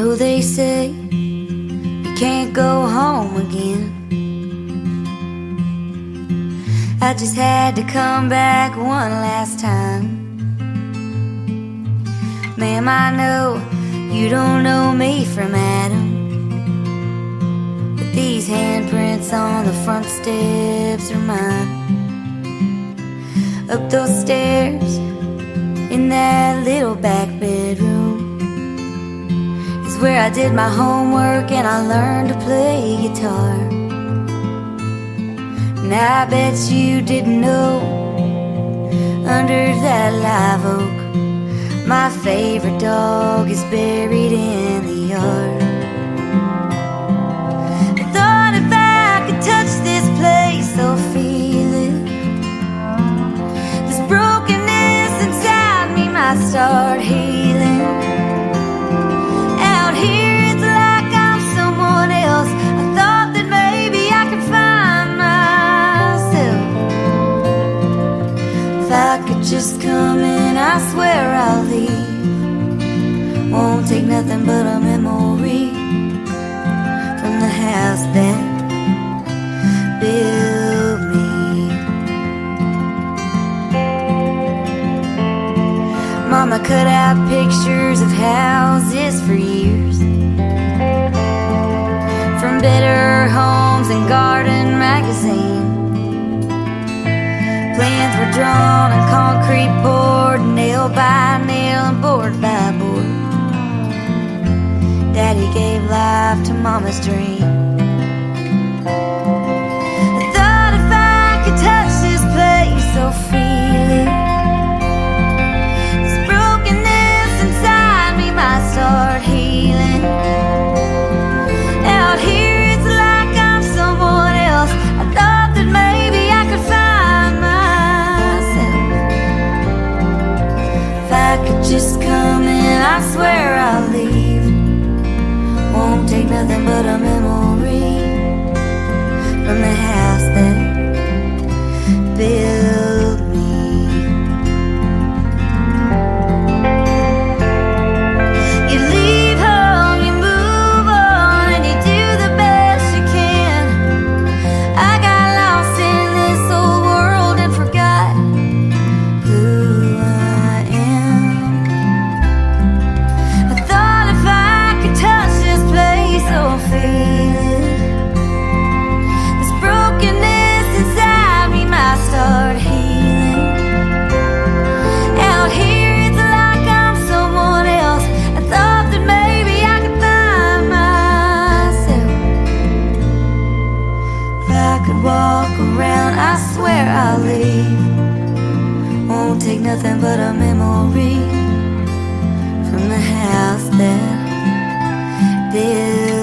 know they say you can't go home again. I just had to come back one last time. Ma'am, I know you don't know me from Adam, but these handprints on the front steps are mine. Up those stairs in that little back bedroom is where I did my homework and I learned to play guitar. And I bet you didn't know, under that live oak, my favorite dog is buried in the yard. I thought if I could touch this place, I'll feel it. This brokenness inside me might start healing. Out here it's like I'm someone else. I thought that maybe I could find myself. If I could just come in, I swear I'll leave. Won't take nothing but a memory from the house that built me. Mama cut out pictures of houses for years, from Better Homes and Garden magazine. Plans were drawn on concrete poured, nail by nail and board by board. Daddy gave life to Mama's dream. I thought if I could touch this place, I'll feel it. This brokenness inside me might start healing. Out here it's like I'm someone else. I thought that maybe I could find myself. If I could just come in, I swear I'll leave. Won't take nothing but a memory from the house that built me. You leave home, you move on, and you do the best you can. I got lost in this old world and forgot who I am. I thought if I could touch this place, I'll feel it. This brokenness inside me might start healing. Out here it's like I'm someone else. I thought that maybe I could find myself. If I could walk around, I swear I'll leave. Won't take nothing but a memory from the house that built